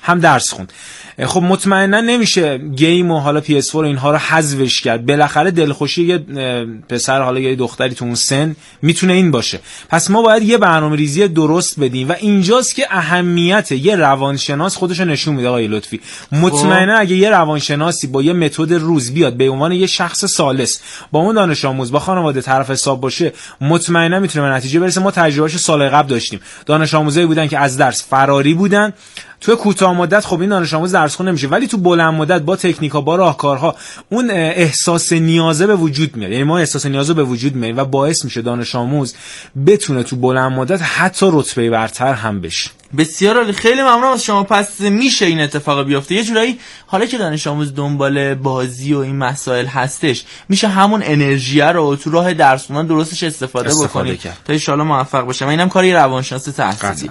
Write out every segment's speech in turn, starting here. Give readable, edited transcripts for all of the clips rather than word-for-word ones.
هم درس خوند. خب مطمئنا نمیشه گیم و حالا PS4 و اینها رو حذفش کرد. بالاخره دلخوشی یه پسر حالا یه دختری تو اون سن میتونه این باشه. پس ما باید یه برنامه‌ریزی درست بدیم و اینجاست که اهمیت یه روانشناس خودش رو نشون میده. آقای لطفی مطمئنا اگه یه روانشناسی با یه متد روز بیاد به عنوان یه شخص سالس با اون دانش آموز با خانواده طرف حساب باشه، مطمئنا میتونه به نتیجه برسه. ما تجربهش سال قبل داشتیم، دانش آموزایی بودن که از درس فراری بودن. تو کوتاه مدت خب این دانش آموز درس خون نمیشه، ولی تو بلند مدت با تکنیک‌ها با راهکارها اون احساس نیازه به وجود میاد. یعنی ما احساس نیازه به وجود میاریم و باعث میشه دانش آموز بتونه تو بلند مدت حتی رتبه برتر هم بشه. بسیار عالی، خیلی ممنونم از شما. پس میشه این اتفاق بیفته یه جورایی، حالا که دانش آموز دنبال بازی و این مسائل هستش، میشه همون انرژی رو تو راه درس خوندن درستش استفاده بکنید تا ان شاءالله موفق باشه. اینم کاری روانشناس تحصیلی.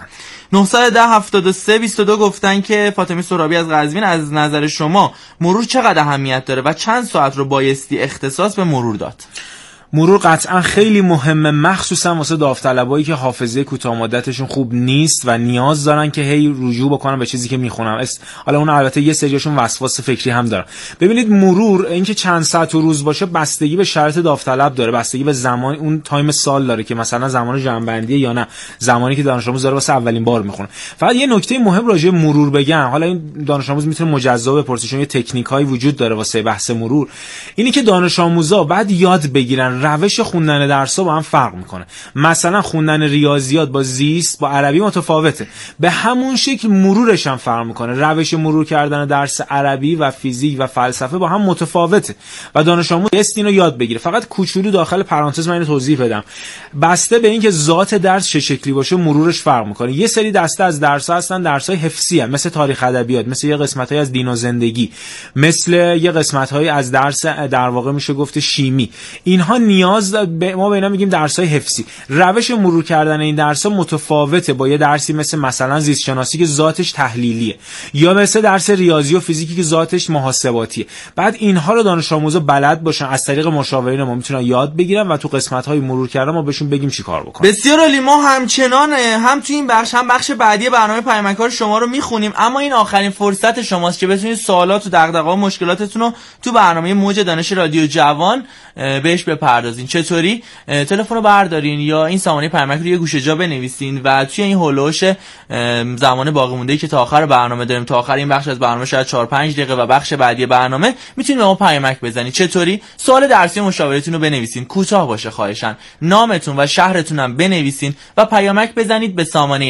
910-73-22 گفتن که فاطمه سرابی از قزوین، از نظر شما مرور چقدر اهمیت داره و چند ساعت رو بایستی اختصاص به مرور داد؟ مرور قطعا خیلی مهمه، مخصوصا واسه داوطلبایی که حافظه کوتاه مدتشون خوب نیست و نیاز دارن که هی رجوع بکنن به چیزی که میخونن. حالا اون البته یه سریاشون وسواس فکری هم دارن. ببینید مرور اینکه چند ساعت و روز باشه بستگی به شرط داوطلب داره، بستگی به زمان اون تایم سال داره که مثلا زمان جمع‌بندی یا نه زمانی که دانش آموز داره واسه اولین بار میخونه. فقط یه نکته مهم راجع به مرور بگم، حالا این دانش آموز میتونه مجزا بپرسه چون یه تکنیکایی وجود داره واسه بحث مرور. اینی که دانش آموزا بعد یاد بگیرن روش خوندن درس‌ها با هم فرق میکنه. مثلا خوندن ریاضیات با زیست با عربی متفاوته، به همون شکل مرورش هم فرق میکنه. روش مرور کردن درس عربی و فیزیک و فلسفه با هم متفاوته و دانش آموز اینو یاد بگیره. فقط کوچولو داخل پرانتز من اینو توضیح بدم، بسته به اینکه ذات درس چه شکلی باشه مرورش فرق میکنه. یه سری دسته از درس‌ها هستن درس‌های حفظی هستن، مثل تاریخ ادبیات، مثل یه قسمت‌های از دین و زندگی، مثل یه قسمت‌های از درس در واقع میشه گفت شیمی. اینها نیاز ما به اینا میگیم درس‌های حفظی. روش مرور کردن این درس‌ها متفاوته با یه درسی مثلا زیست شناسی که ذاتش تحلیلیه، یا مثل درس ریاضی و فیزیکی که ذاتش محاسباتیه. بعد اینها رو دانش آموزا بلد باشن، از طریق مشاورین ما میتونن یاد بگیرن و تو قسمت‌های مرور کردن ما بهشون بگیم چیکار بکنن. بسیار عالی. ما همچنان هم تو این بخش هم بخش بعدی برنامه پیامک‌ها شما رو میخونیم، اما این آخرین فرصت شماست که بتونید سوالات و دغدغه‌ها و مشکلاتتون رو تو برنامه موج دانش رادیو جوان بهش بپردازین. چطوری؟ تلفن رو بردارین یا این سامانه پیامک رو یه گوشه جا بنویسین و توی این هولوش زمان باقی مونده که تا آخر برنامه داریم، تا آخر این بخش از برنامه شاید 4-5 دقیقه و بخش بعدی برنامه، میتونید به ما پیامک بزنید. چطوری؟ سوال درسی مشاورتون رو بنویسین، کوتاه باشه خواهشاً، نامتون و شهرتون هم بنویسین و پیامک بزنید به سامانه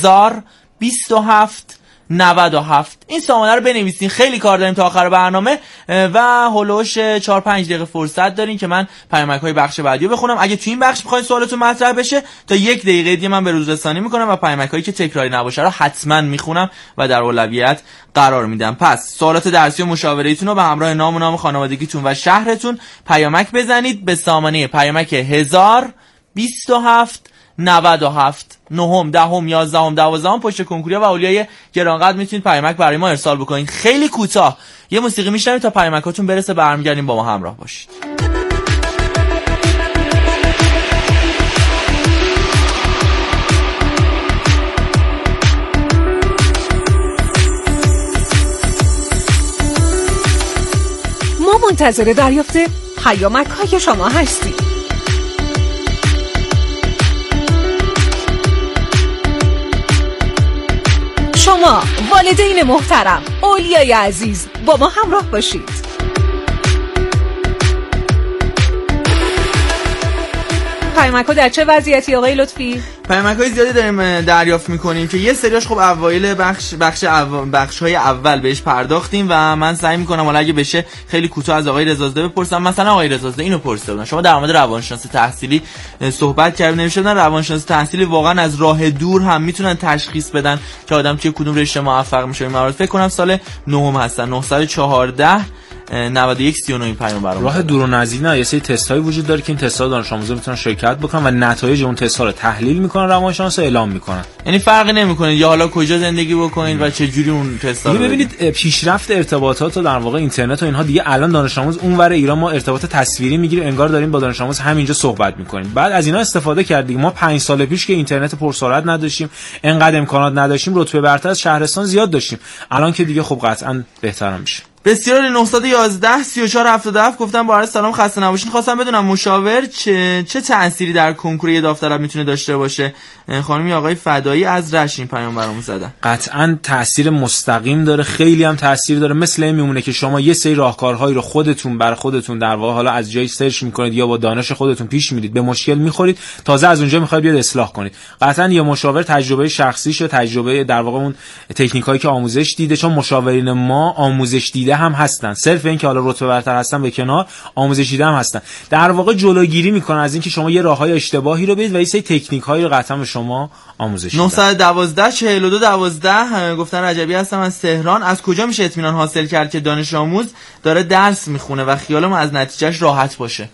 1027 97. این سامانه رو بنویسین. خیلی کار داریم تا آخر برنامه و هولوش 4-5 دقیقه فرصت دارین که من پیامک‌های بخش بعدی رو بخونم. اگه تو این بخش بخواید سوالتون مطرح بشه تا 1 دقیقه دیگه من به روز رسانی میکنم و پیامک‌هایی که تکراری نباشه رو حتما میخونم و در اولویت قرار میدم. پس سوالات درسی و مشاوره‌ایتون رو به همراه نام خانوادگیتون و شهرتون پیامک بزنید به سامانه پیامک 1027 97 9 10 11 12 پشت کنکوریا و اولیای گرانقدر میتونید پیامک برای ما ارسال بکنید. خیلی کوتاه یه موسیقی میشنوید تا پیامکاتون برسه، برمیگردیم با ما همراه باشید. ما منتظر دریافت پیامک‌های شما هستیم. شما والدین محترم، اولیای عزیز، با ما همراه باشید. پیامک‌ها در چه وضعیتی آقای لطفی؟ پیامک‌های زیادی داریم دریافت می‌کنیم که یه سریاش خب اوایل بخش‌های اول بهش پرداختیم و من سعی می‌کنم حالا اگه بشه خیلی کوتاه از آقای رضازاده بپرسم. مثلا آقای رضازاده اینو پرسیده بودن، شما در مورد روانشناسی تحصیلی صحبت کردید، نوشته بودن روانشناسی تحصیلی واقعا از راه دور هم میتونن تشخیص بدن که آدم توی کدوم رشته موفق میشه. این موارد فکر کنم سال 9 هستن، 914 9139 پیام برام. راه دور و نزدیک نه، یه سری تست‌های وجود داره که این تست‌ها دانش آموزا میتونن شرکت بکنن و نتایج اون تست‌ها رو تحلیل میکنن، روانشناسا اعلام میکنن. یعنی فرقی نمیکنه یا حالا کجا زندگی بکنید و چه جوری اون تستا رو ببینید. پیشرفت ارتباطات و در واقع اینترنت و اینها دیگه الان دانش آموز اونور ایران ما ارتباط تصویری میگیریم، انگار داریم با دانش آموز همینجا صحبت میکنیم. بعد از اینا استفاده کردیم. ما 5 سال پیش که اینترنت پرسرعت نداشتیم، انقدر امکانات نداشتیم، رتبه برتر از شهرستان زیاد داشتیم. الان که دیگه خب قطعا بهتر میشه. بسیار. 911 3477 گفتم با عرض سلام، خسته نباشین. خواستم بدونم مشاور چه تأثیری در کنکور یه داوطلب میتونه داشته باشه؟ خانمی آقای فدایی از رشین پیام برامون زدن. قطعا تأثیر مستقیم داره، خیلی هم تأثیر داره. مثل این میمونه که شما یه سری راهکارهایی رو خودتون در واقع حالا از جای سرچ میکنید یا با دانش خودتون پیش میرید، به مشکل میخورید، تازه از اونجا میخواید بیاد اصلاح کنید. قطعا یه مشاور تجربه شخصیش و تجربه در واقع اون تکنیکایی که آموزش دیده، چون مشاورین ما آموزش دیده هم هستن، صرف این که حالا رتبه برتر هستن به کنار، آموزش دیده هم هستن. در واقع جلوگیری میکنه از اینکه شما یه راههای اشتباهی رو برید و یه سری تکنیک‌هایی رو قطعا به شما آموزش میدن. 912 4212 گفتن رجبی هستم از تهران. از کجا میشه اطمینان حاصل کرد که دانش آموز داره درس میخونه و خیالمون از نتیجهش راحت باشه؟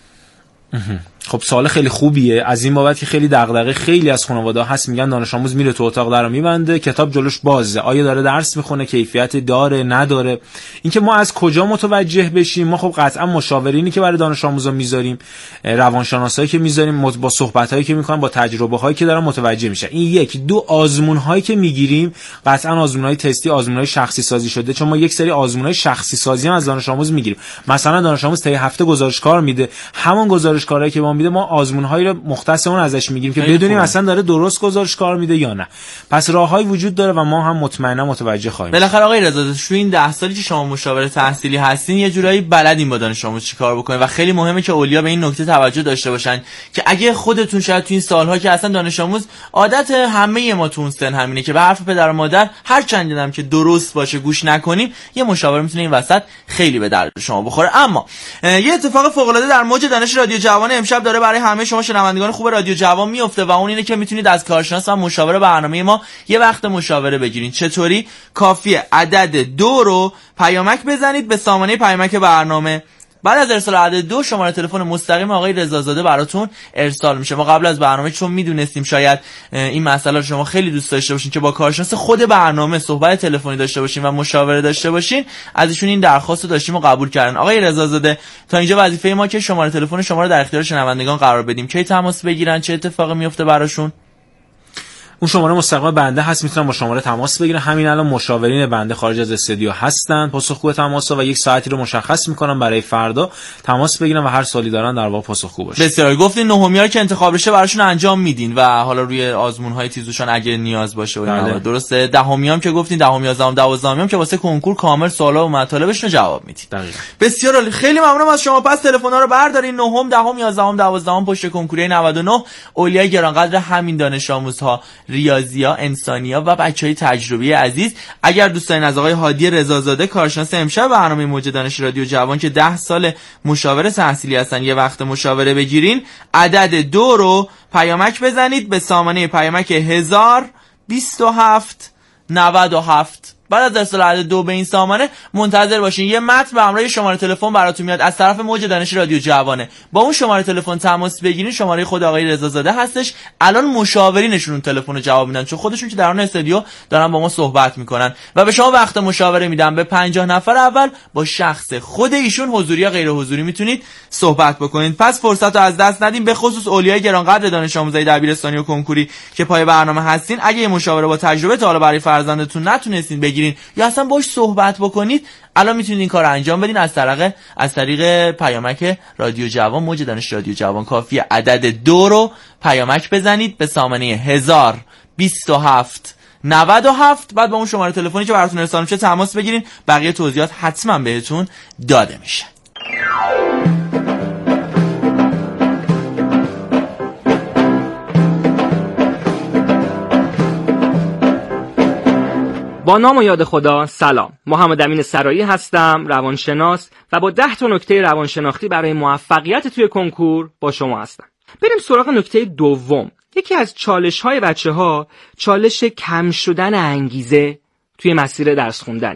خب سوال خیلی خوبیه، از این بابت که خیلی دغدغه خیلی از خانواده‌ها هست، میگن دانش آموز میره تو اتاق درو میبنده، کتاب جلوش بازه، آیا داره درس میخونه، کیفیت داره نداره. اینکه ما از کجا متوجه بشیم؟ ما خب قطعا مشاورینی که برای دانش آموزا میذاریم، روانشناسایی که میذاریم، با صحبتایی که میکنن، با تجربه‌هایی که دارن متوجه میشن. این یک. دو، آزمون‌هایی که میگیریم قطعا آزمون‌های تستی، آزمون‌های شخصی سازی شده، چون ما یک سری آزمون‌های شخصی سازی هم از دانش آموز میگیریم. مثلا دانش آموز طی هفته گزارشکار میده، همون گزارشکارایی که ما میده ما آزمون‌هایی رو مختص اون ازش میگیریم که بدونیم اصلا داره درست گزارش کار میده یا نه. پس راههایی وجود داره و ما هم مطمئنا متوجه خواهیم. بالاخره آقای رضا، تو این 10 سالی که شما مشاور تحصیلی هستین یه جورایی بلدین با دانش آموز چیکار بکنین و خیلی مهمه که اولیا به این نکته توجه داشته باشن که اگه خودتون شاید تو این سالها که اصلا دانش آموز، عادت همه ما تو اون سن همینه که به حرف پدر و مادر هر چند دیدم که درست باشه گوش نکنیم، یه مشاور میتونه این وسط خیلی به درد شما بخوره. اما یه اتفاق فوق العاده در موج دانش رادیو جوان امشب داره برای همه شما شنوندگان خوب رادیو جوان میفته و اون اینه که میتونید از کارشناس و مشاور برنامه ما یه وقت مشاوره بگیرید. چطوری؟ کافیه عدد 2 رو پیامک بزنید به سامانه پیامک برنامه. بعد از ارسال عدد 2 شماره تلفن مستقیم آقای رضازاده براتون ارسال میشه. ما قبل از برنامه چون میدونستیم شاید این مسئله رو شما خیلی دوست داشته باشین که با کارشناس خود برنامه صحبت تلفنی داشته باشین و مشاوره داشته باشین، از ایشون این درخواست رو داشتیم و قبول کردن. آقای رضازاده، تا اینجا وظیفه ما که شماره تلفن شما رو در اختیار شنوندگان قرار بدیم. کی تماس بگیرن؟ چه اتفاقی میفته براشون؟ اون شماره مستقیم بنده هست، میتونن با شماره تماس بگیرن. همین الان مشاورین بنده خارج از استودیو هستن، پاسخگو تماس‌ها و یک ساعتی رو مشخص میکنن برای فردا تماس بگیرن و هر سوالی دارن در واقع پاسخگو باشه. بسیار. گفتین نهمیار که انتخاب بشه براشون انجام میدین و حالا روی آزمون‌های تیزوشان اگه نیاز باشه و اینا. درسته. دهمیام که گفتین، دهم، یازدهم، دوازدهمیام که واسه کنکور کامل سوالا و مطالبش رو جواب میدید. دقیقاً. بسیار عالی. خیلی ممنونم از شما. پس تلفن‌ها رو بردارین. نهم، دهم، یازدهم، دوازدهم پشت کنکوری 99 اولیای گرانقدر همین دانش آموزها، ریاضی‌ها، انسانی‌ها و بچهای تجربی عزیز. اگر دوست دارین از آقای هادی رضازاده کارشناس امشب برنامه موج دانش رادیو جوان که 10 سال مشاور تحصیلی هستن یه وقت مشاوره بگیرین، عدد 2 رو پیامک بزنید به سامانه پیامک 102797. بعد از ارسال عدد 2 به این سامانه منتظر باشین. یه متن به همراه شماره تلفن براتون میاد از طرف موج دانش رادیو جوانه. با اون شماره تلفن تماس بگیرین. شماره خود آقای رضازاده هستش. الان مشاورینشون تلفن رو جواب میدن چون خودشون که در اون استودیو دارن با ما صحبت میکنن و به شما وقت مشاوره میدن. به 50 نفر اول با شخص خود ایشون حضوری یا غیر حضوری میتونید صحبت بکنید. پس فرصت رو از دست ندین، به خصوص اولیای گرانقدر دانش آموزای دبیرستانی و کنکوری که پای برنامه هستین. اگه یه مشاوره با تجربه تا حالا برای فرزندتون نتونستین بگیرین یا اصلا باش صحبت بکنید، الان میتونید این کار رو انجام بدین از طریق پیامک رادیو جوان، موج دانش رادیو جوان. کافیه عدد 2 رو پیامک بزنید به سامانه 102797. بعد با اون شماره تلفنی که براتون ارسال میشه تماس بگیرین. بقیه توضیحات حتما بهتون داده میشه. با نام و یاد خدا. سلام، محمد امین سرایی هستم، روانشناس و با 10 تا نکته روانشناختی برای موفقیت توی کنکور با شما هستم. بریم سراغ نکته دوم. یکی از چالش‌های بچه‌ها چالش کم شدن انگیزه توی مسیر درس خوندنه.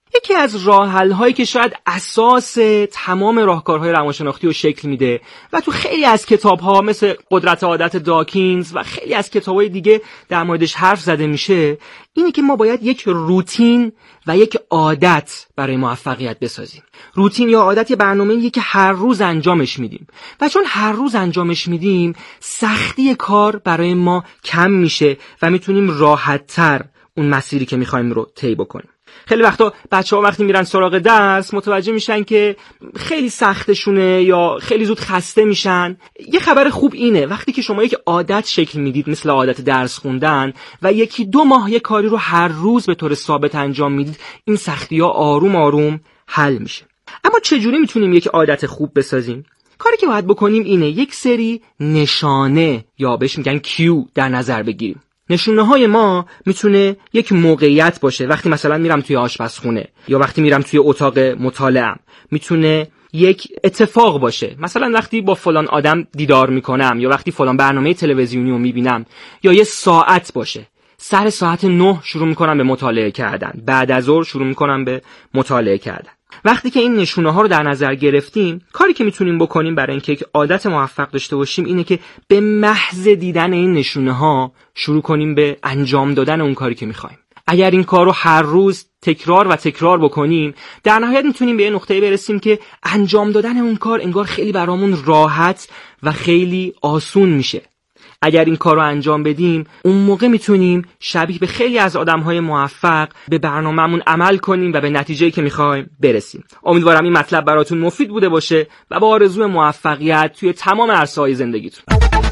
یکی از راه‌حل‌هایی که شاید اساس تمام راهکارهای روانشناختی رو شکل میده و تو خیلی از کتاب‌ها مثل قدرت عادت داکینز و خیلی از کتاب‌های دیگه در موردش حرف زده میشه، اینه که ما باید یک روتین و یک عادت برای موفقیت بسازیم. روتین یا عادت یه برنامه‌ایه که هر روز انجامش میدیم و چون هر روز انجامش میدیم سختی کار برای ما کم میشه و میتونیم راحت‌تر اون مسیری که می‌خوایم رو طی بکنیم. خیلی وقتا بچه‌ها وقتی میرن سراغ درس متوجه میشن که خیلی سختشونه یا خیلی زود خسته میشن. یه خبر خوب اینه وقتی که شما یک عادت شکل میدید مثل عادت درس خوندن و 1-2 ماه یک کاری رو هر روز به طور ثابت انجام میدید، این سختی‌ها آروم آروم حل میشه. اما چجوری میتونیم یک عادت خوب بسازیم؟ کاری که باید بکنیم اینه یک سری نشانه یا بهش میگن کیو در نظر بگیریم. نشونه های ما میتونه یک موقعیت باشه، وقتی مثلا میرم توی آشپزخونه یا وقتی میرم توی اتاق مطالعه‌ام. میتونه یک اتفاق باشه، مثلا وقتی با فلان آدم دیدار میکنم یا وقتی فلان برنامه تلویزیونی رو میبینم، یا یه ساعت باشه، سر ساعت 9 شروع میکنم به مطالعه کردن، بعد از ظهر شروع میکنم به مطالعه کردن. وقتی که این نشونه ها رو در نظر گرفتیم، کاری که میتونیم بکنیم برای اینکه یک عادت موفق داشته باشیم اینه که به محض دیدن این نشونه ها شروع کنیم به انجام دادن اون کاری که میخوایم. اگر این کار رو هر روز تکرار و تکرار بکنیم، در نهایت میتونیم به یه نقطه‌ای برسیم که انجام دادن اون کار انگار خیلی برامون راحت و خیلی آسون میشه. اگر این کار رو انجام بدیم، اون موقع میتونیم شبیه به خیلی از آدم‌های موفق به برنامه‌مون عمل کنیم و به نتیجه‌ای که می‌خوایم برسیم. امیدوارم این مطلب براتون مفید بوده باشه و با آرزوی موفقیت توی تمام عرصه‌های زندگیتون.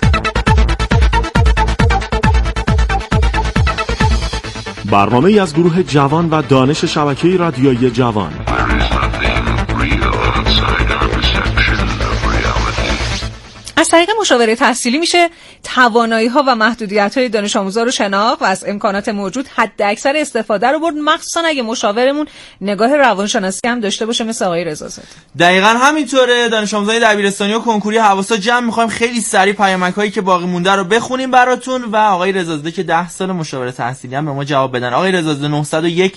برنامه‌ای از گروه جوان و دانش شبکه رادیویی جوان. از طریق مشاوره تحصیلی میشه توانایی‌ها و محدودیت‌های دانش آموزا رو شناخت و از امکانات موجود حداکثر استفاده رو برد، مخصوصا اگه مشاورمون نگاه روانشناسی هم داشته باشه مثل آقای رضازاده. دقیقاً همینطوره. دانش آموزای دبیرستانی و کنکوری حواسا جمع، می‌خوایم خیلی سریع پیامک‌هایی که باقی مونده رو بخونیم براتون و آقای رضازاده که 10 سال مشاوره تحصیلی هم به ما جواب بدن. آقای رضازاده 901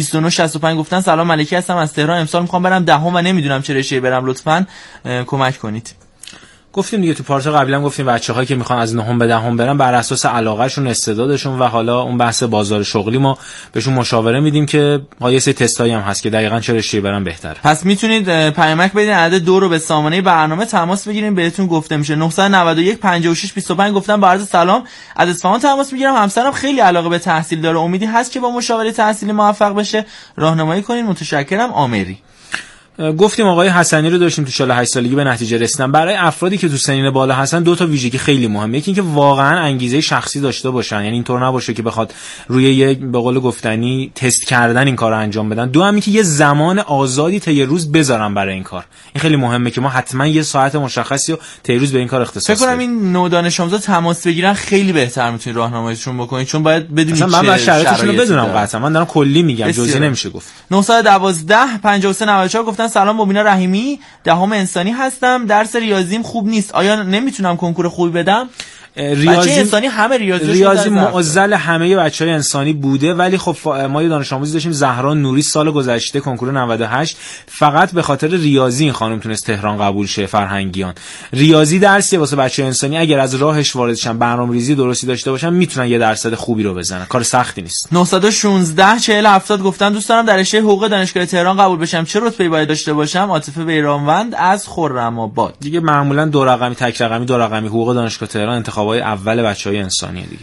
2965 گفتن سلام ملکی هستم از تهران، امسال می‌خوام برم دهم و نمیدونم چه رشته‌ای برم، لطفاً کمک کنید. گفتیم دیگه تو پارت قبلی هم گفتیم بچه‌هایی که میخوان از نهم به دهم برن بر اساس علاقهشون، استعدادشون و حالا اون بحث بازار شغلی ما بهشون مشاوره میدیم که یه سری تستایی هم هست که دقیقاً چه رشته‌ای برن بهتره. پس میتونید پیامک بدین، عدد 2 رو به سامانه برنامه تماس بگیریم بهتون گفته میشه. 991 56 25 گفتن با عرض سلام از اصفهان تماس میگیرم، همسرم خیلی علاقه به تحصیل داره، امیدی هست که با مشاوره تحصیلی موفق بشه، راهنمایی کنین، متشکرم. آمری. گفتیم آقای حسنی رو داشتیم تو 48 سالگی به نتیجه رسیدن. برای افرادی که تو سنین بالا هستن 2 تا ویژگی خیلی مهمه. یکی اینکه واقعا انگیزه شخصی داشته باشن، یعنی اینطور نباشه که بخواد روی یک به قول گفتنی تست کردن این کارو انجام بدن. دو هم اینکه یه زمان آزادی طی روز بذارن برای این کار. این خیلی مهمه که ما حتما یه ساعت مشخصی رو طی روز به این کار اختصاص بدیم. فکر کنم این نو دانش آموزا تماس بگیرن خیلی بهتر میتونید راهنماییشون بکنید، چون باید بدونید من شرایطشون رو بدونم. قطعا من دارم کلی میگم، جزئی نمیشه گفت. 912 5394 گفتن سلام مبینا رحیمی، دهم انسانی هستم، درس ریاضیم خوب نیست، آیا نمیتونم کنکور خوبی بدم؟ ریاضی انسانی همه ریاضی معضل همه بچهای انسانی بوده، ولی خب ما یه دانش آموزی داشتیم زهرا نوری سال گذشته کنکور 98 فقط به خاطر ریاضی این خانم تونست تهران قبول شه. فرهنگیان ریاضی درسیه واسه بچهای انسانی، اگر از راهش وارد شن، برنامه‌ریزی درستی داشته باشن، میتونن یه درصد خوبی رو بزنن، کار سختی نیست. 916 40 70 گفتن دوست دارم در رشته حقوق دانشگاه تهران قبول بشم، چه رتبه‌ای باید داشته باشم؟ عاطفه بیرانوند از خرم‌آباد. دیگه معمولا 2 رقمی، تک رقمی، 2 رقمی حقوق دانشگاه تهران انتخابای اول بچهای انسانیه دیگه.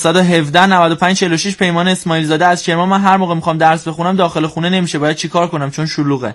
917 95 46 پیمان اسماعیل زاده از کرمان، من هر موقع میخوام درس بخونم داخل خونه نمیشه، باید چیکار کنم چون شلوغه؟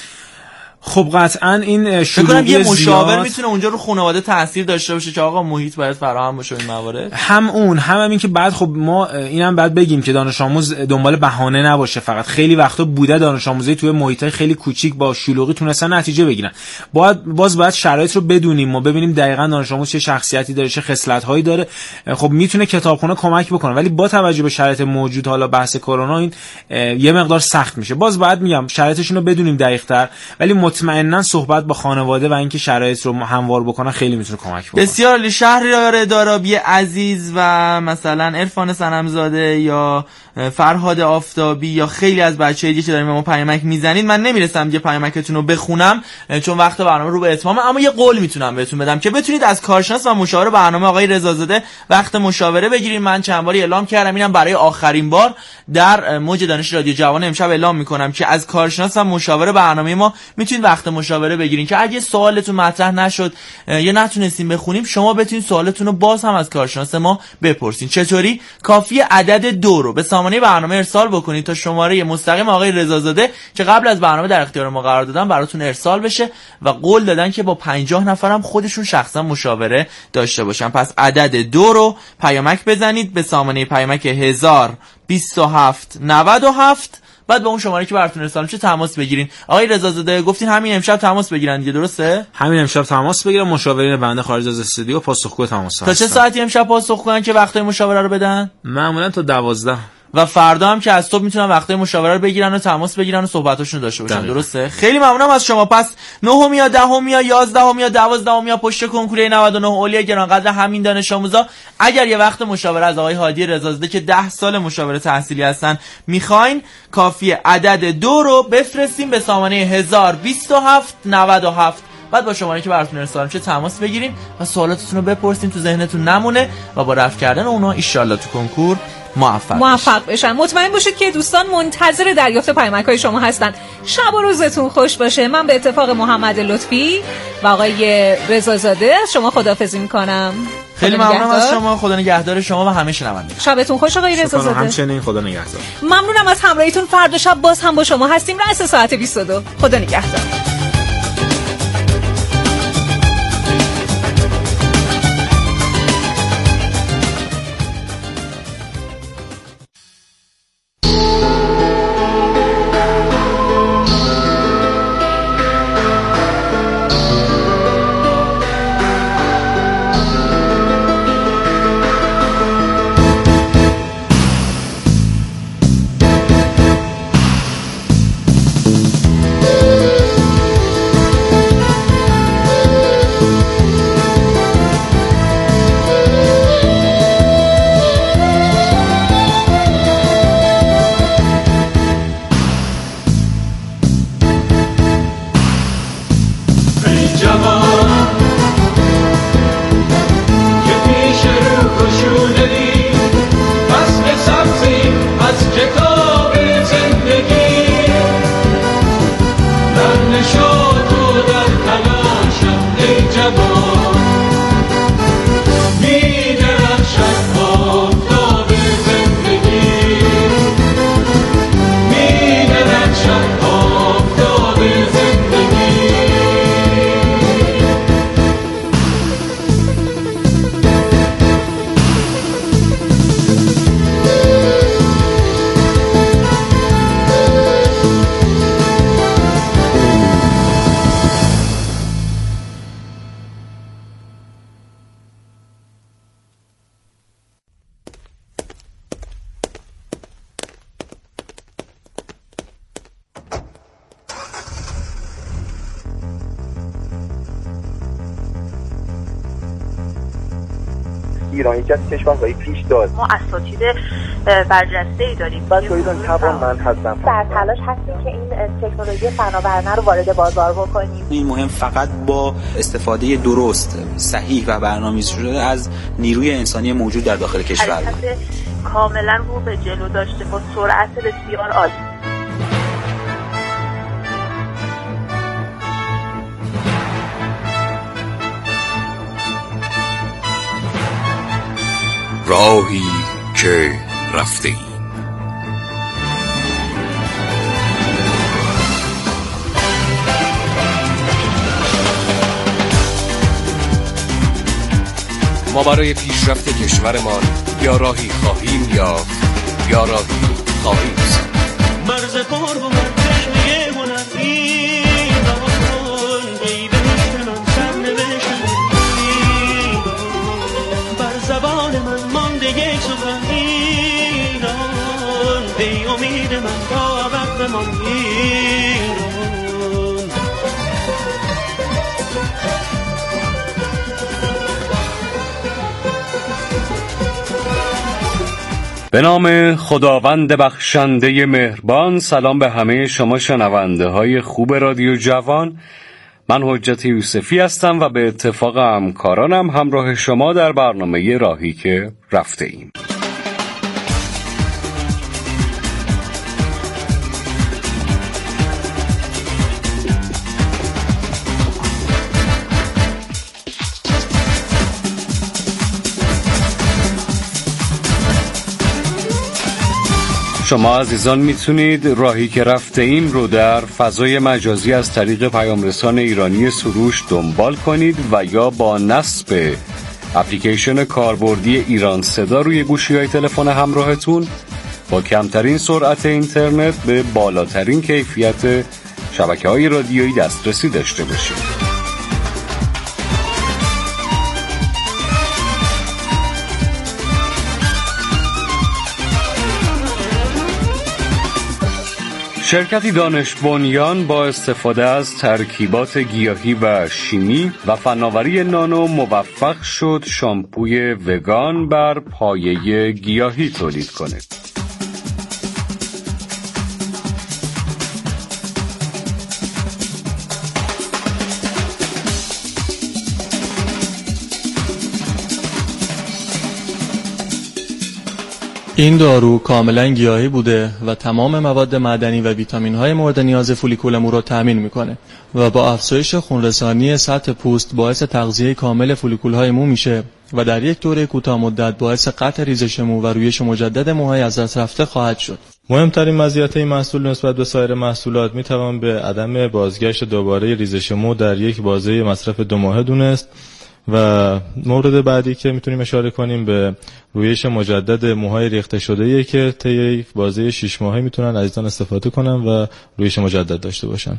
خب قطعا این شلوغی یه مشاور میتونه اونجا رو خانواده تاثیر داشته باشه که آقا محیط باید فراهم باشه این موارد. هم این که بعد خب ما اینم بعد بگیم که دانش آموز دنبال بهانه نباشه فقط. خیلی وقتا بوده دانش آموزی توی محیطای خیلی کوچیک با شلوغی تونستن نتیجه بگیرن. باید شرایط رو بدونیم و ببینیم دقیقاً دانش آموز چه شخصیتی داره، چه خصلت‌هایی داره. خب میتونه کتابخونه کمک بکنه، ولی با توجه به شرایط موجود حالا بحث کرونا این یه مقدار سخت میشه. باید میگم شرایطشون رو بدونیم دقیق‌تر، ولی مطمئنا صحبت با خانواده و اینکه شرایط رو هموار بکنن خیلی میتونه کمک بکنه. بسیار عالی. شهریار دارابی عزیز و مثلا عرفان صنمزاده یا فرهاد آفتابی یا خیلی از بچه‌ها دیگه که داریم ما پیامک میزنید، من نمیرسم یه پیامکتون رو بخونم چون وقت برنامه رو به اتمامه، اما یه قول میتونم بهتون بدم که بتونید از کارشناس و مشاور برنامه آقای رضازاده وقت مشاوره بگیرید. من چند باری اعلام کردم، اینم برای آخرین بار در موج دانش رادیو جوان امشب اعلام میکنم که از کارشناس و مشاور برنامه ما میتونید وقت مشاوره بگیرید که اگه سوالتون مطرح نشد یا نتونستین بخونیم، شما بتونید سوالتون رو باز هم از کارشناس ما بپرسین. چطوری؟ کافیه عدد 2 رو به سامانه برنامه ارسال بکنید تا شماره مستقیم آقای رضازاده که قبل از برنامه در اختیار ما قرار دادن براتون ارسال بشه و قول دادن که با 50 نفرم خودشون شخصا مشاوره داشته باشن. پس عدد 2 رو پیامک بزنید به سامانه پیامک 102797 بعد با اون شماره که براتون ارسال میشه تماس بگیرین. آقای رضازاده گفتین همین امشب تماس بگیرن دیگه، درسته؟ همین امشب تماس بگیرن. مشاورین بنده خارج از استودیو پاسخگو تماس هستن. تا چه ساعتی امشب پاسخ کنن که وقتای مشاوره رو بدن؟ معمولا تا 12 و فردا هم که از صبح میتونن وقتای مشاوره رو بگیرن و تماس بگیرن و صحبتاشون رو داشته باشن. درسته؟ خیلی ممنونم از شما. پس 9 یا 10 یا 11 یا 12 یا پشت کنکور 99 اولیای گرانقدر همین دانش آموزا، اگر یه وقت مشاوره از آقای هادی رضازاده که 10 سال مشاوره تحصیلی هستن میخواین، کافیه عدد 2 رو بفرستیم به سامانه 102797 بعد با شماره که براتون ارسال میشه تماس بگیریم و سوالاتتون رو بپرسین، تو ذهنتون نمونه و با رفع کردن اونها ان شاء الله تو کنکور موفق بشن. مطمئن باشید که دوستان منتظر دریافت پیامک‌های شما هستن. شب و روزتون خوش باشه. من به اتفاق محمد لطفی و آقای رضازاده از شما خداحافظی میکنم. خیلی ممنونم از شما. خدا نگهدار شما و همه شنوندگان. شبتون خوش آقای رضازاده. همچنین خدا نگهدار. ممنونم از همراهیتون. فردا شب باز هم با شما هستیم رأس ساعت 22. خدا نگهدار. ایران یکی از کشورهای پیش داد. ما اساتید برجسته‌ای داریم. بچه‌ها ایران توانمند هستن. در تلاش هستیم که این تکنولوژی فناورانه رو وارد بازار بکنیم. این مهم فقط با استفاده درست، صحیح و برنامه‌ریزی شده از نیروی انسانی موجود در داخل کشور. حرکت کاملا رو به جلو داشته با سرعت بسیار عالی. راهی که رفته ای. ما برای پیشرفت کشورمان یا راهی خواهیم یا راهی خواهیم ساخت. مرز پر و مرکشنه هنر ایران ای بهشت من سرنوشت ایران بر زبان من مانده یک سخن ایران ای امید من تا وقت من ایران به نام خداوند بخشنده مهربان. سلام به همه شما شنونده های خوب رادیو جوان. من حجت یوسفی هستم و به اتفاق همکارانم همراه شما در برنامه راهی که رفته ایم. شما عزیزان میتونید راهی که رفته ایم رو در فضای مجازی از طریق پیامرسان ایرانی سروش دنبال کنید و یا با نصب اپلیکیشن کاربردی ایران صدا روی گوشی‌های تلفن همراهتون با کمترین سرعت اینترنت به بالاترین کیفیت شبکه‌های رادیویی دسترسی داشته باشید. شرکتی دانش بنیان با استفاده از ترکیبات گیاهی و شیمی و فناوری نانو موفق شد شامپوی وگان بر پایه گیاهی تولید کنه. این دارو کاملا گیاهی بوده و تمام مواد معدنی و ویتامین‌های مورد نیاز فولیکول مو را تامین میکنه و با افزایش خونرسانی سطح پوست باعث تغذیه کامل فولیکول‌های مو میشه و در یک دوره کوتاه مدت باعث قطع ریزش مو و رویش مجدد موهای از دست رفته خواهد شد. مهمترین مزیت این محصول نسبت به سایر محصولات میتوان به عدم بازگشت دوباره ریزش مو در یک بازه مصرف 2 ماهه دونست و مورد بعدی که میتونیم اشاره کنیم به رویش مجدد موهای ریخته شده‌ای که طی یک بازه 6 ماهه میتونن عزیزان استفاده کنن و رویش مجدد داشته باشن.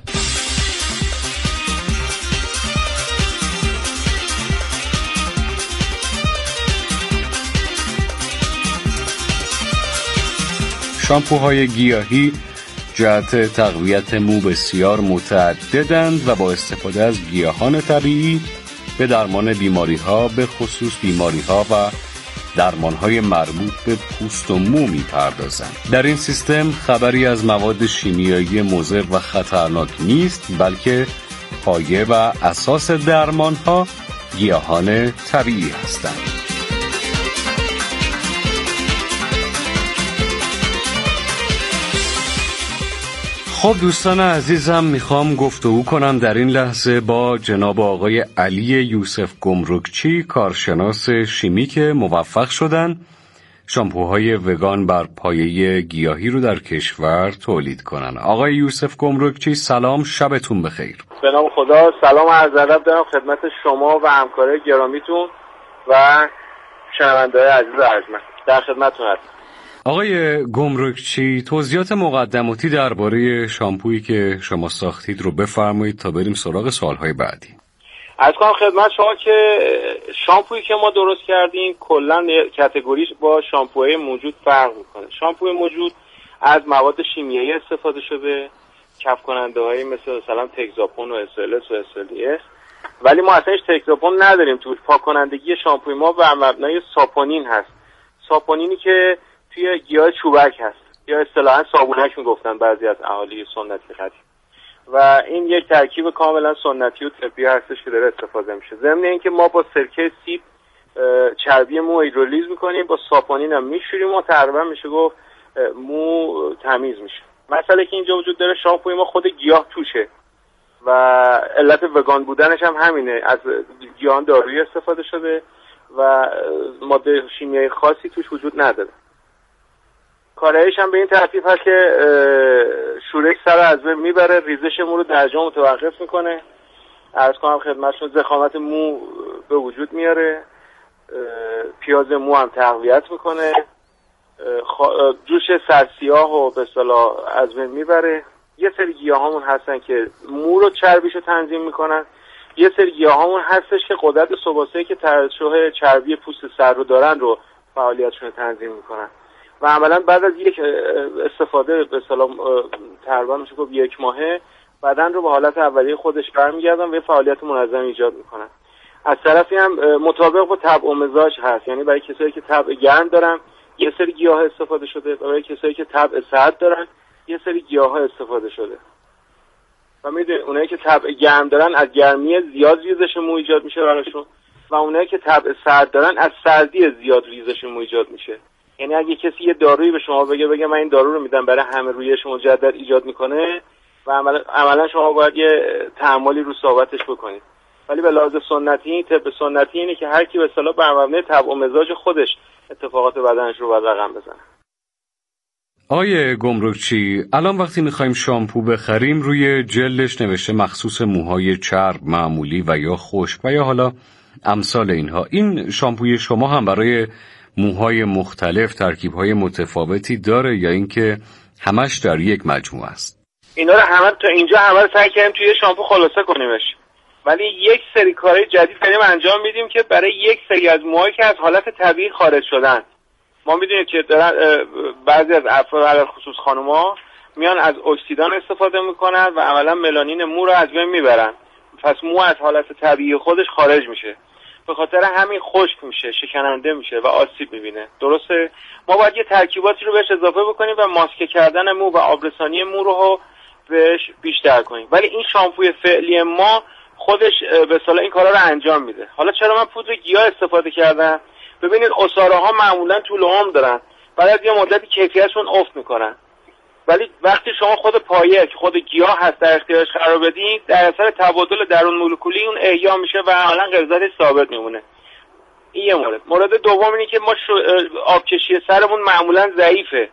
شامپوهای گیاهی جهت تقویت مو بسیار متعددند و با استفاده از گیاهان طبیعی به درمان بیماری‌ها به خصوص بیماری‌ها و درمان‌های مربوط به پوست و مو می‌پردازند. در این سیستم خبری از مواد شیمیایی مضر و خطرناک نیست، بلکه پایه و اساس درمان‌ها گیاهان طبیعی هستند. خب دوستان عزیزم، میخوام گفتگو کنم در این لحظه با جناب آقای علی یوسف گمرکچی، کارشناس شیمی که موفق شدن شامپوهای وگان بر پایه گیاهی رو در کشور تولید کنن. آقای یوسف گمرکچی سلام، شبتون بخیر. به نام خدا، سلام و عرض ادب دارم خدمت شما و همکارای گرامیتون و شنونده‌های عزیز ارجمند. در خدمتتون هستم. آقای گمرکچی، توضیحات مقدماتی درباره شامپویی که شما ساختید رو بفرمایید تا بریم سراغ سوالهای بعدی. عرض کنم خدمت شما که شامپویی که ما درست کردیم کلا کاتگوریش با شامپوهای موجود فرق میکنه. شامپوی موجود از مواد شیمیایی استفاده شده، کف کننده های مثلا تگزاپون و اسلس و اسلیس، ولی ما اصلا هیچ تگزاپون نداریم توش. پاک کنندگی شامپوی ما بر مبنای ساپونین هست، ساپونینی که توی گیاه چوبک هست یا اصطلاحاً صابونک میگفتن بعضی از اهالی سنتی قدیم، و این یک ترکیب کاملا سنتی و طبی هستش که داره استفاده میشه. ضمن اینکه ما با سرکه سیب چربی مو هیدرولیز میکنیم، با ساپونین هم میشوریم و تقریبا میشه گفت مو تمیز میشه. مسئله که اینجا وجود داره، شامپوی ما خود گیاه توشه و علت وگان بودنش هم همینه، از گیاهان دارویی استفاده شده و ماده شیمیایی خاصی توش وجود نداره. کارایش هم به این ترتیب هست که شورش سر از بین میبره، ریزش مو رو در جا متوقف میکنه، عرض کنم خدمتتون ضخامت مو به وجود میاره، پیاز مو هم تقویت میکنه، جوش سرسیاه و به اصطلاح از بین میبره. یه سری گیاهامون هستن که مو رو چربیشو تنظیم میکنن، یه سری گیاهامون هستش که قدرت ثباتی که ترشح چربی پوست سر رو دارن رو فعالیتشون رو تنظیم میکنن و عملا بعد از یک استفاده به اصطلاح تقریبا میشه گفت 1 ماهه بدن رو به حالت اولیه خودش برمیگردن و یه فعالیت منظم ایجاد میکنن. از طرفی هم مطابق با طبع و مزاج هست، یعنی برای کسایی که طبع گرم دارن یه سری گیاه استفاده شده و برای کسایی که طبع سرد دارن یه سری گیاه استفاده شده. و میدونید اونایی که طبع گرم دارن از گرمی زیاد ریزش مو ایجاد میشه براشون و اونایی که طبع سرد دارن از سردی زیاد ریزش مو ایجاد میشه. یعنی اگه کسی یه دارویی به شما بگه من این دارو رو میدم برای همه رویش مجدد ایجاد میکنه و عملا شما باید یه تحملی رو صحبتش بکنید. ولی به لحاظ سنتی، طب سنتی اینه که هر کی به اصطلاح بر مبنای طبع و مزاج خودش اتفاقات بدنش رو باید رقم بزنه. آیه گمرکچی، الان وقتی میخوایم شامپو بخریم روی جلدش نوشته مخصوص موهای چرب، معمولی و یا خشک و یا حالا امثال اینها. این شامپوی شما هم برای موهای مختلف ترکیب‌های متفاوتی داره یا اینکه همش در یک مجموعه است؟ اینا رو همه تا اینجا همه رو سعی کردیم توی شامپو خلاصه کنیمش. ولی یک سری کارهای جدید داریم انجام میدیم که برای یک سری از موهایی که از حالت طبیعی خارج شدن. ما میدونید که بعضی از افراد علاوه خصوص خانوما میان از اکسیدان استفاده میکنن و عملا ملانین مو رو از بین میبرن. پس مو از حالت طبیعی خودش خارج میشه. به خاطر همین خشک میشه، شکننده میشه و آسیب میبینه. درسته؟ ما باید یه ترکیباتی رو بهش اضافه بکنیم و ماسک کردن مو و آبرسانی مو رو بهش بیشتر کنیم. ولی این شامپوی فعلی ما خودش به اصطلاح این کارا رو انجام میده. حالا چرا من پودر گیاه استفاده کردم؟ ببینید عصاره ها معمولا طول عمر دارن. بعد از یه مدتی کیفیتشون افت میکنن. ولی وقتی شما خود پایه که خود گیاه هست در اختیارش قرار بدین، در اثر تبادل درون مولکولی اون احیا میشه و عملاً غلظتش ثابت میمونه. این یه مورد. مورد دوم اینه که ما آبکشی سرمون معمولا ضعیفه.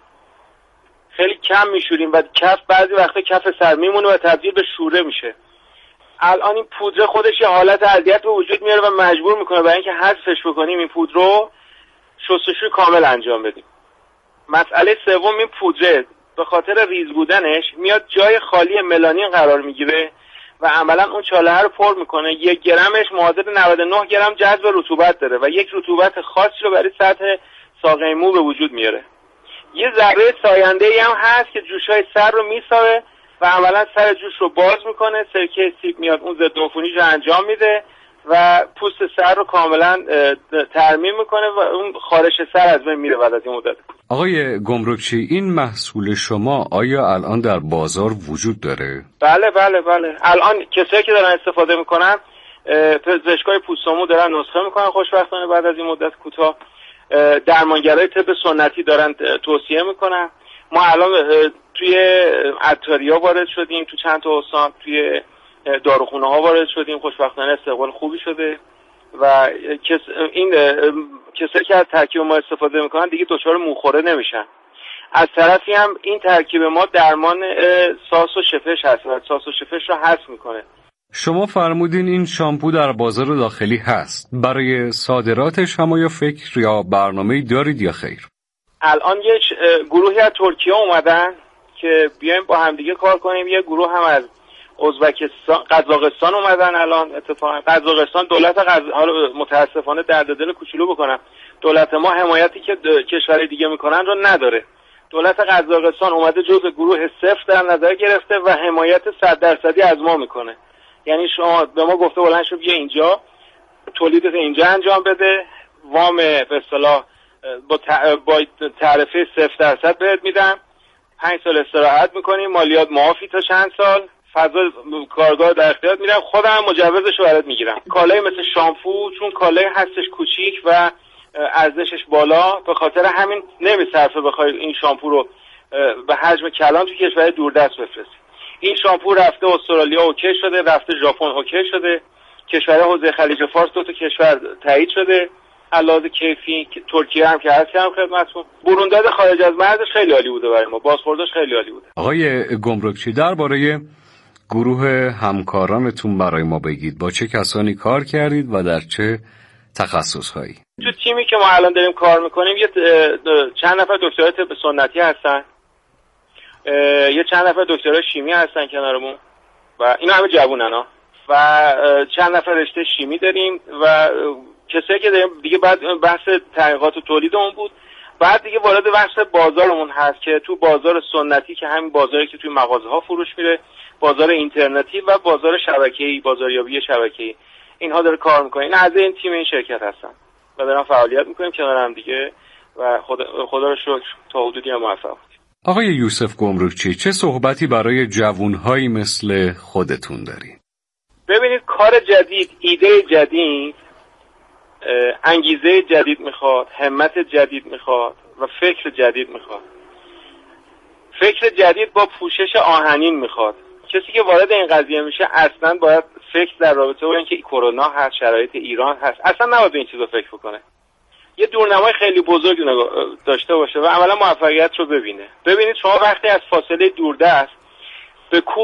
خیلی کم میشوریم و کف بعضی وقتا کف سر میمونه و تبدیل به شوره میشه. الان این پودر خودش یه حالت اذیت به وجود میاره و مجبور میکنه برای اینکه حذفش بکنیم این پودر رو شستشوی کامل انجام بدیم. مسئله سوم، این پودر به خاطر ریز بودنش میاد جای خالی ملانین قرار میگیره و عملا اون چاله رو پر میکنه. 1 گرمش معادل 99 گرم جذب رطوبت داره و یک رطوبت خاصی رو برای سطح ساقه مو به وجود میاره. یه ذره ساینده‌ای هم هست که جوشای سر رو میساوه و عملا سر جوش رو باز میکنه. سرکه سیب میاد اون ضد عفونی رو انجام میده و پوست سر رو کاملا ترمیم میکنه و اون خارش سر از بین میره بعد از این مدت. آقای گمرکچی، این محصول شما آیا الان در بازار وجود داره؟ بله. الان کسایی که دارن استفاده میکنن پزشکای پوست و مو دارن نسخه میکنن خوشبختانه بعد از این مدت کوتاه. درمانگرای طب سنتی دارن توصیه میکنن. ما الان توی عطاریا وارد شدیم، تو چند تا استان، توی داروخونه ها وارد شدیم. خوشبختانه استقبال خوبی شده و این کسایی که از ترکیب ما استفاده میکنن دیگه دچار موخوره نمیشن. از طرفی هم این ترکیب ما درمان ساس و شفش هست و ساس و شفش رو حذف میکنه. شما فرمودین این شامپو در بازار داخلی هست. برای صادراتش هم یا فکر یا برنامه‌ای دارید یا خیر؟ الان یه گروهی از ترکیه اومدن که بیایم با همدیگه کار کنیم. یه گروه هم از ازبکستان، قزاقستان اومدن. الان اتفاقا قزاقستان دولت حالا متاسفانه درد دل کوچولو بکنم، دولت ما حمایتی که کشورهای دیگه میکنن رو نداره. دولت قزاقستان اومده جزء گروه صفر در نظر گرفته و حمایت 100% از ما میکنه. یعنی شما به ما گفته بلند شو بیا اینجا تولیدت اینجا انجام بده، وام به اصطلاح با تعرفه 0% بهت میدم، 5 سال استراحت میکنیم، مالیات معافی تا چند سال، فضا کارگاه در اختیارت میدم، خودم مجوزشو برات میگیرم. کالای مثل شامپو چون کالای هستش کوچیک و ارزشش بالا، به خاطر همین نمیصرفه بخوای این شامپو رو به حجم کلان تو کشور دوردست بفرستی. این شامپو رفته استرالیا اوکی شده، رفته ژاپن اوکی شده، کشور حوزه خلیج فارس 2 تا کشور تایید شده. علاوه کیفی ترکیه هم که هستم خدمتتون. برونداد خارج از مرزش خیلی عالی بوده برای ما، بازخوردش خیلی عالی بوده. آقای گمرکچی، درباره گروه همکارانتون برای ما بگید. با چه کسانی کار کردید و در چه تخصصهایی؟ تو تیمی که ما الان داریم کار میکنیم یه چند نفر دکترای طب سنتی هستن، یه چند نفر دکترای شیمی هستن کنارمون و اینا همه جوونن ها، و چند نفر رشته شیمی داریم و کسایی که داریم دیگه. بعد بحث تحقیقات و تولیدمون بود، بعد دیگه وارد بحث بازارمون هست که تو بازار سنتی که همین بازاری که توی مغازه ها فروش میره، بازار اینترنتی و بازار شبکه‌ای، بازاریابی شبکه‌ای، اینها داره کار میکنه. این اعضای این تیم این شرکت هستن و دارن فعالیت میکنیم کنار هم دیگه و خدا رو شکر تا حدودی هم موفق بودیم. آقای یوسف گمرکچی، چه صحبتی برای جوانهایی مثل خودتون دارید؟ ببینید، کار جدید، ایده جدید، انگیزه جدید میخواد، همت جدید میخواد و فکر جدید میخواد. فکر جدید با پوشش آهنین میخواد. کسی که وارد این قضیه میشه اصلا باید فکر در رابطه با اینکه کرونا هست، شرایط ایران هست، اصلا نباید به این چیزا فکر بکنه. یه دورنمای خیلی بزرگ داشته باشه و عملا موفقیت رو ببینه. ببینید شما وقتی از فاصله دوردست به